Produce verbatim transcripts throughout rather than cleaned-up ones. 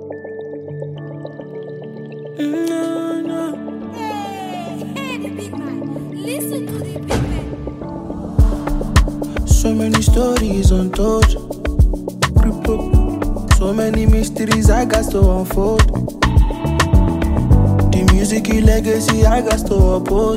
No, no. Hey, hey, the big man. Listen to the big man. So many stories untold. Crypto. So many mysteries I got to unfold. The music legacy I got to uphold.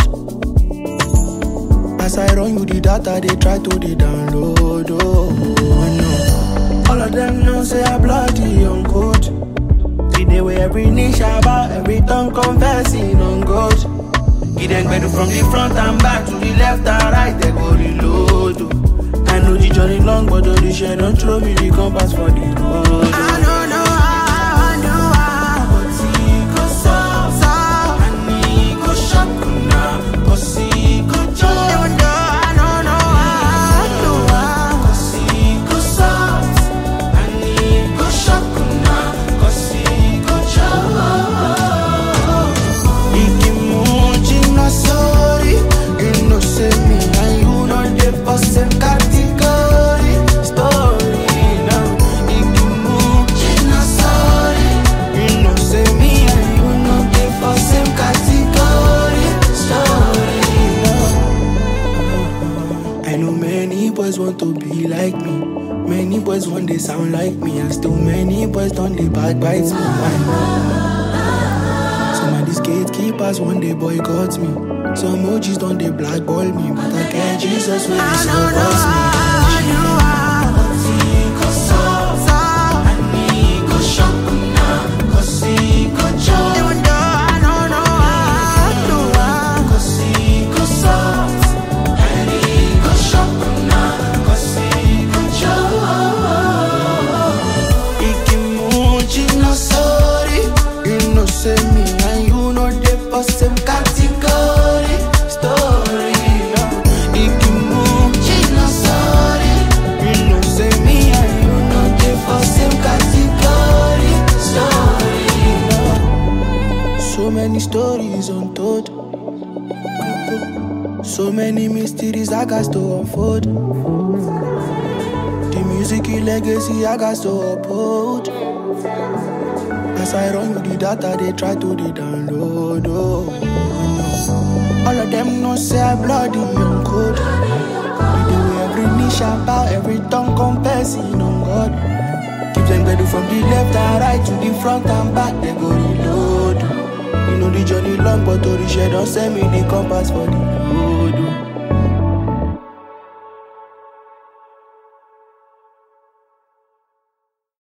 As I run you the data, they try to the download. Oh, no. All of them know say I bloody on code. The day where every niche about every tongue confessing on God. He then better from the front and back to the left and right, they go reload. Oh. I know the journey long, but all the shit don't throw me the compass for the road. Oh. I don't know how, I know how, but he go so, so. And he go sharp now, cause he go jump. Even though I don't know how, I know how, cause he go soft. And he go sharp now, cause he go jump. Ikimuji na sorry, you know say me and you know the person category story now. Ikimuji na sorry, you know say me and you know the person category story now. I know many boys want to be like me. Many boys want they sound like me, and still many boys don't they backbite me. Some of these gatekeepers one day boycott me. Some O Gs don't they blackball me, but I can't Jesus when they support me. Say me and you know the same category story now. Ikimuji na sorry, you know say me and you know the same category story now. So many stories untold, so many mysteries I got to unfold. The music legacy I got to uphold. As I run with the data, they try to the download. Oh, no. All of them know say I bloody on code. We do every niche about every tongue confessing on God. Keep them ready from the left and right to the front and back, they go reload. You know the journey long, but to the share don't send me the compass for the road.